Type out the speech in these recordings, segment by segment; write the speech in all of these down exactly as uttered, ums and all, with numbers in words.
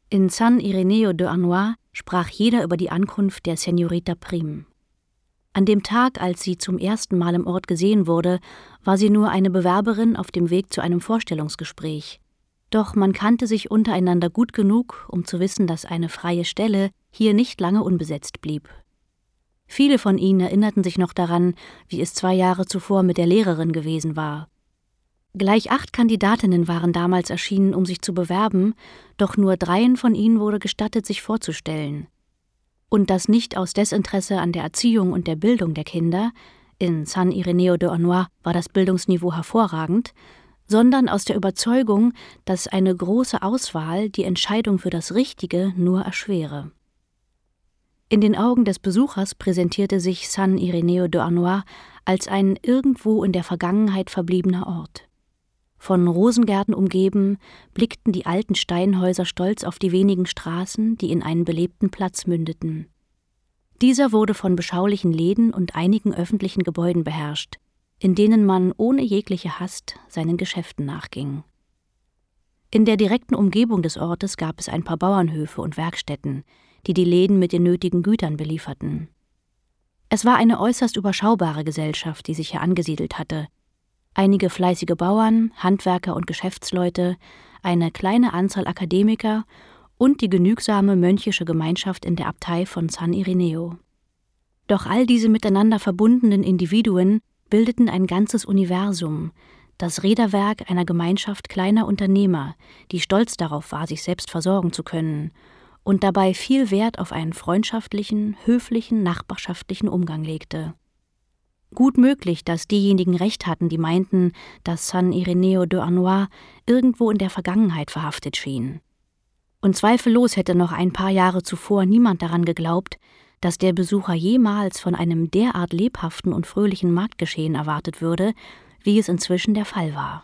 In San Ireneo de Arnois sprach jeder über die Ankunft der Señorita Prim. An dem Tag, als sie zum ersten Mal im Ort gesehen wurde, war sie nur eine Bewerberin auf dem Weg zu einem Vorstellungsgespräch. Doch man kannte sich untereinander gut genug, um zu wissen, dass eine freie Stelle hier nicht lange unbesetzt blieb. Viele von ihnen erinnerten sich noch daran, wie es zwei Jahre zuvor mit der Lehrerin gewesen war. Gleich acht Kandidatinnen waren damals erschienen, um sich zu bewerben, doch nur dreien von ihnen wurde gestattet, sich vorzustellen. Und das nicht aus Desinteresse an der Erziehung und der Bildung der Kinder, in San Ireneo de Arnois war das Bildungsniveau hervorragend, sondern aus der Überzeugung, dass eine große Auswahl die Entscheidung für das Richtige nur erschwere. In den Augen des Besuchers präsentierte sich San Ireneo de Arnois als ein irgendwo in der Vergangenheit verbliebener Ort. Von Rosengärten umgeben, blickten die alten Steinhäuser stolz auf die wenigen Straßen, die in einen belebten Platz mündeten. Dieser wurde von beschaulichen Läden und einigen öffentlichen Gebäuden beherrscht, in denen man ohne jegliche Hast seinen Geschäften nachging. In der direkten Umgebung des Ortes gab es ein paar Bauernhöfe und Werkstätten, die die Läden mit den nötigen Gütern belieferten. Es war eine äußerst überschaubare Gesellschaft, die sich hier angesiedelt hatte. Einige fleißige Bauern, Handwerker und Geschäftsleute, eine kleine Anzahl Akademiker und die genügsame mönchische Gemeinschaft in der Abtei von San Ireneo. Doch all diese miteinander verbundenen Individuen bildeten ein ganzes Universum, das Räderwerk einer Gemeinschaft kleiner Unternehmer, die stolz darauf war, sich selbst versorgen zu können und dabei viel Wert auf einen freundschaftlichen, höflichen, nachbarschaftlichen Umgang legte. Gut möglich, dass diejenigen recht hatten, die meinten, dass San Ireneo de Arnois irgendwo in der Vergangenheit verhaftet schien. Und zweifellos hätte noch ein paar Jahre zuvor niemand daran geglaubt, dass der Besucher jemals von einem derart lebhaften und fröhlichen Marktgeschehen erwartet würde, wie es inzwischen der Fall war.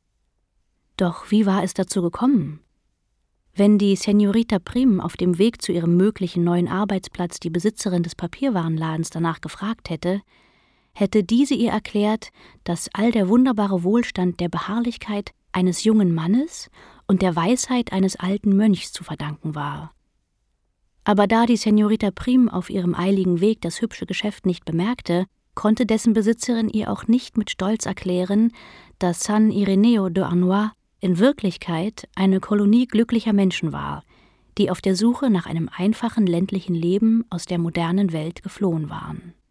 Doch wie war es dazu gekommen? Wenn die Señorita Prim auf dem Weg zu ihrem möglichen neuen Arbeitsplatz die Besitzerin des Papierwarenladens danach gefragt hätte, hätte diese ihr erklärt, dass all der wunderbare Wohlstand der Beharrlichkeit eines jungen Mannes und der Weisheit eines alten Mönchs zu verdanken war. Aber da die Señorita Prim auf ihrem eiligen Weg das hübsche Geschäft nicht bemerkte, konnte dessen Besitzerin ihr auch nicht mit Stolz erklären, dass San Ireneo de Arnois in Wirklichkeit eine Kolonie glücklicher Menschen war, die auf der Suche nach einem einfachen ländlichen Leben aus der modernen Welt geflohen waren.